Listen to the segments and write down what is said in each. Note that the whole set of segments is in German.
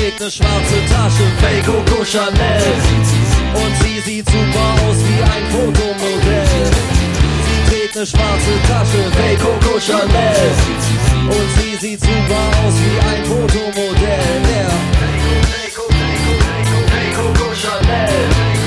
trägt ne schwarze Tasche, Fake Coco Chanel. Und sie sieht super aus wie ein Fotomodell. Sie trägt ne schwarze Tasche, Fake Coco Chanel. Und sie sieht super aus wie ein Fotomodell. Yeah. Fake Coco Chanel.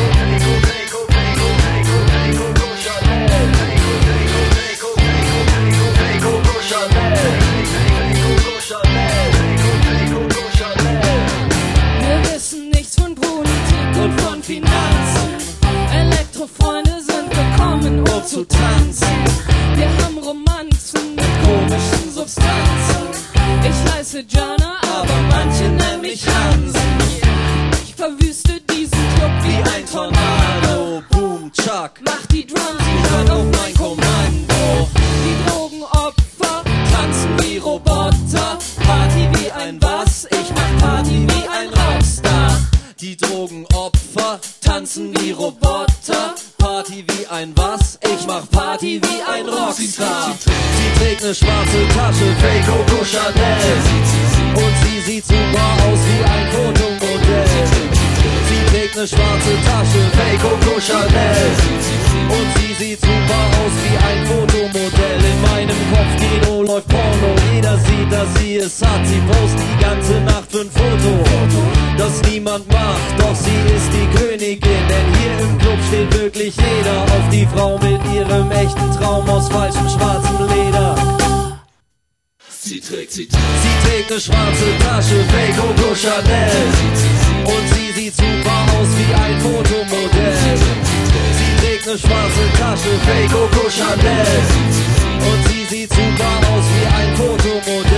Elektrofreunde sind gekommen, um zu tanzen. Wir haben Romanzen mit komischen Substanzen. Ich heiße Jana, aber manche nennen mich Hansen. Ich verwüste diesen Club wie ein Tornado. Boom, Chuck, mach die Drums, sie hören auf mein Kommando. Die Drogenopfer tanzen wie Roboter. Party wie ein was? Ich mach Party wie ein Rockstar. Die Drogenopfer tanzen wie Roboter. Party wie ein was? Ich mach Party wie ein Rockstar. Sie trägt ne schwarze Tasche, Fake Coco Chanel. Und sie sieht super aus wie ein Fotomodell. Sie trägt ne schwarze Tasche, Fake Coco Chanel. Und sie sieht super aus wie ein Fotomodell. In meinem Kopfkino läuft Porno. Jeder sieht, dass sie es hat. Sie post die ganze Nacht für ein Foto, das niemand macht, doch sie ist die Königin. Denn hier im Club steht wirklich jeder auf die Frau mit ihrem echten Traum aus falschem schwarzem Leder. Sie trägt ne schwarze Tasche, Fake Coco Chanel. Und sie sieht super aus wie ein Fotomodell. Sie trägt ne schwarze Tasche, Fake Coco Chanel. Und sie sieht super aus wie ein Fotomodell.